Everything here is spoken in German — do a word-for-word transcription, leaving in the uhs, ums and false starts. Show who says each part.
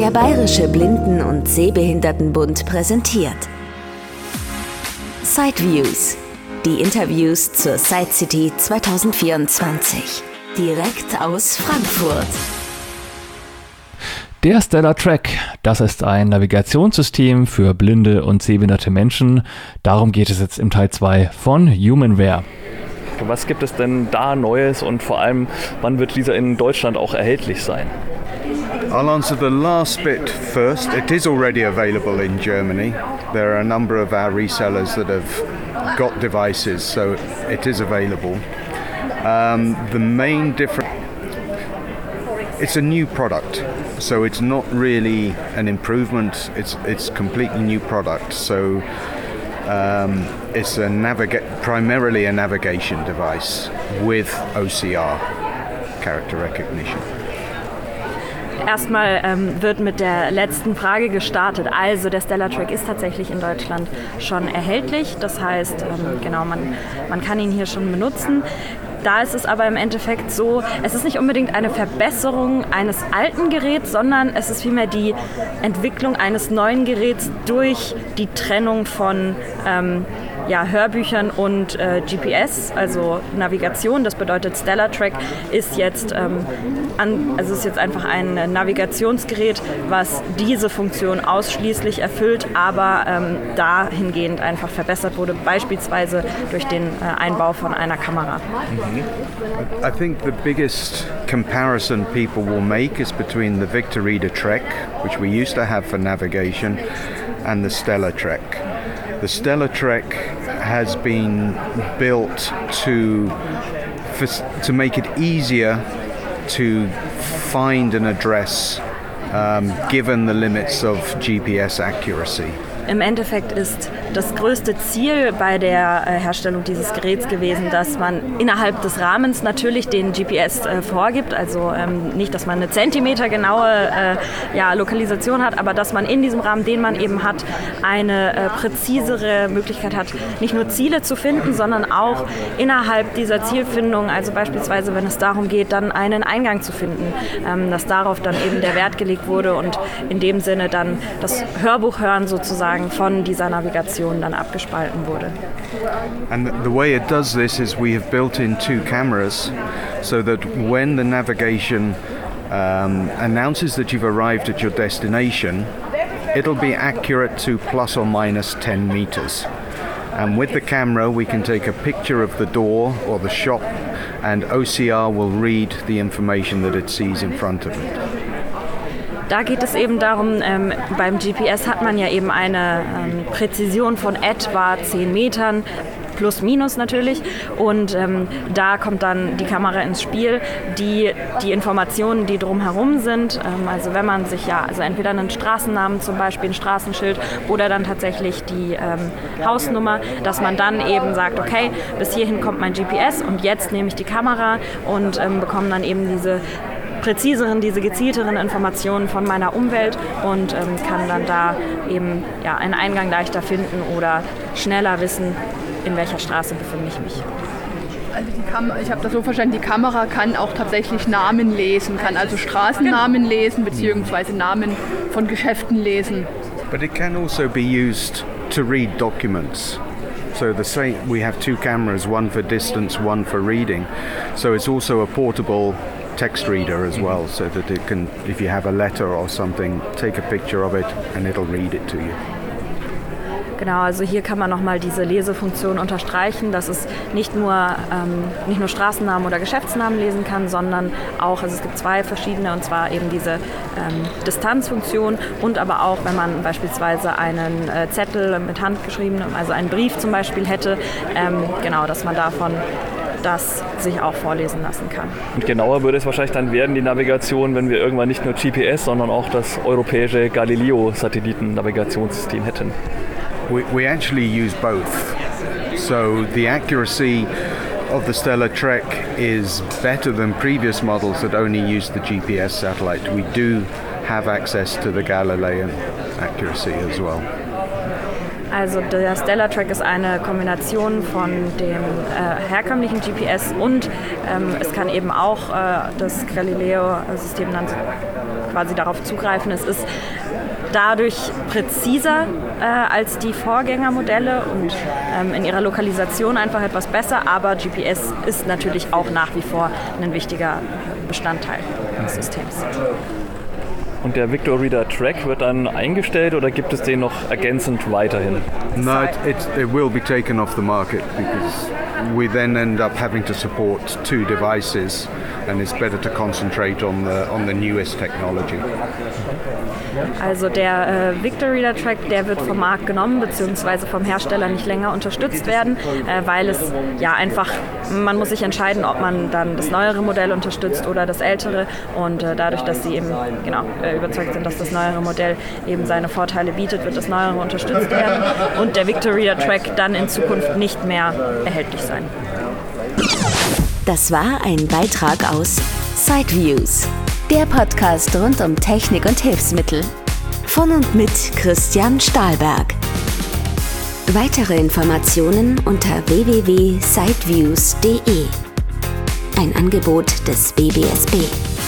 Speaker 1: Der Bayerische Blinden- und Sehbehindertenbund präsentiert Sideviews, die Interviews zur Side City zwanzig vierundzwanzig, direkt aus Frankfurt.
Speaker 2: Der Stellar Track, das ist ein Navigationssystem für blinde und sehbehinderte Menschen. Darum geht es jetzt im Teil zwei von Humanware. Was gibt es denn da Neues und vor allem, wann wird dieser in Deutschland auch erhältlich sein?
Speaker 3: I'll answer the last bit first. It is already available in Germany. There are a number of our resellers that have got devices, so it is available. Um, the main difference, it's a new product, so it's not really an improvement. It's it's completely new product. So um, it's a naviga- primarily a navigation device with O C R, character recognition.
Speaker 4: Erstmal ähm, wird mit der letzten Frage gestartet. Also der Stellar Track ist tatsächlich in Deutschland schon erhältlich. Das heißt, ähm, genau, man, man kann ihn hier schon benutzen. Da ist es aber im Endeffekt so, es ist nicht unbedingt eine Verbesserung eines alten Geräts, sondern es ist vielmehr die Entwicklung eines neuen Geräts durch die Trennung von ähm, ja, Hörbüchern und äh, G P S, also Navigation. Das bedeutet, Stellar Track ist jetzt, ähm, an, also ist jetzt einfach ein Navigationsgerät, was diese Funktion ausschließlich erfüllt, aber ähm, dahingehend einfach verbessert wurde, beispielsweise durch den äh, Einbau von einer Kamera.
Speaker 3: I think the biggest comparison people will make is between the Victor Reader Trek, which we used to have for navigation, and the Stellar Trek. The Stellar Trek has been built to for, to make it easier to find an address um, given the limits of G P S accuracy.
Speaker 4: Im Endeffekt ist das größte Ziel bei der äh, Herstellung dieses Geräts gewesen, dass man innerhalb des Rahmens natürlich den G P S äh, vorgibt, also ähm, nicht, dass man eine zentimetergenaue äh, ja, Lokalisation hat, aber dass man in diesem Rahmen, den man eben hat, eine äh, präzisere Möglichkeit hat, nicht nur Ziele zu finden, sondern auch innerhalb dieser Zielfindung, also beispielsweise, wenn es darum geht, dann einen Eingang zu finden, ähm, dass darauf dann eben der Wert gelegt wurde und in dem Sinne dann das Hörbuch hören sozusagen von dieser Navigation dann abgespalten wurde.
Speaker 3: And the way it does this is we have built in two cameras so that when the navigation um, announces that you've arrived at your destination, it'll be accurate to plus or minus ten meters. And with the camera we can take a picture of the door or the shop and O C R will read the information that it sees in front of it.
Speaker 4: Da geht es eben darum, ähm, beim G P S hat man ja eben eine ähm, Präzision von etwa zehn Metern, plus minus natürlich. Und ähm, da kommt dann die Kamera ins Spiel, die die Informationen, die drumherum sind, ähm, also wenn man sich ja, also entweder einen Straßennamen zum Beispiel, ein Straßenschild oder dann tatsächlich die ähm, Hausnummer, dass man dann eben sagt, okay, bis hierhin kommt mein G P S und jetzt nehme ich die Kamera und ähm, bekomme dann eben diese präziseren, diese gezielteren Informationen von meiner Umwelt und ähm, kann dann da eben ja, einen Eingang leichter finden oder schneller wissen, in welcher Straße befinde ich mich.
Speaker 5: Also die Kam- ich habe das so verstanden, die Kamera kann auch tatsächlich Namen lesen, kann also Straßennamen lesen bzw. Namen von Geschäften lesen.
Speaker 3: But it can also be used to read documents. So the same, we have two cameras, one for distance, one for reading. So it's also a portable text reader as well, so that it can, if you have a letter or something, take a picture of it and it'll read it to you.
Speaker 4: Genau, also hier kann man nochmal diese Lesefunktion unterstreichen, dass es nicht nur, ähm, nicht nur Straßennamen oder Geschäftsnamen lesen kann, sondern auch, also es gibt zwei verschiedene, und zwar eben diese ähm, Distanzfunktion und aber auch, wenn man beispielsweise einen äh, Zettel mit Hand geschrieben, also einen Brief zum Beispiel hätte, ähm, genau, dass man davon das sich auch vorlesen lassen kann.
Speaker 2: Und genauer würde es wahrscheinlich dann werden, die Navigation, wenn wir irgendwann nicht nur G P S, sondern auch das europäische Galileo-Satelliten-Navigationssystem hätten.
Speaker 3: We, we actually use both. So the accuracy of the Stellar Trek is better than previous models that only used the G P S satellite. We do have access to the Galilean accuracy as well.
Speaker 4: Also der Stellar Track ist eine Kombination von dem äh, herkömmlichen G P S und ähm, es kann eben auch äh, das Galileo-System dann quasi darauf zugreifen. Es ist dadurch präziser äh, als die Vorgängermodelle und ähm, in ihrer Lokalisation einfach etwas besser, aber G P S ist natürlich auch nach wie vor ein wichtiger Bestandteil des Systems.
Speaker 2: Und der Victor Reader Track wird dann eingestellt oder gibt es den noch ergänzend weiterhin?
Speaker 3: No, it, it, it will be taken off the market because we then end up having to support two devices and it's better to concentrate on the, on the newest technology.
Speaker 4: Also der äh, Victor Reader Track, der wird vom Markt genommen bzw. vom Hersteller nicht länger unterstützt werden, äh, weil es ja einfach, man muss sich entscheiden, ob man dann das neuere Modell unterstützt oder das ältere und äh, dadurch, dass sie eben genau äh, überzeugt sind, dass das neuere Modell eben seine Vorteile bietet, wird das neuere unterstützt werden und der Victor Reader Track dann in Zukunft nicht mehr erhältlich sein.
Speaker 1: Das war ein Beitrag aus Sideviews, der Podcast rund um Technik und Hilfsmittel. Von und mit Christian Stahlberg. Weitere Informationen unter w w w punkt sideviews punkt d e. Ein Angebot des B B S B.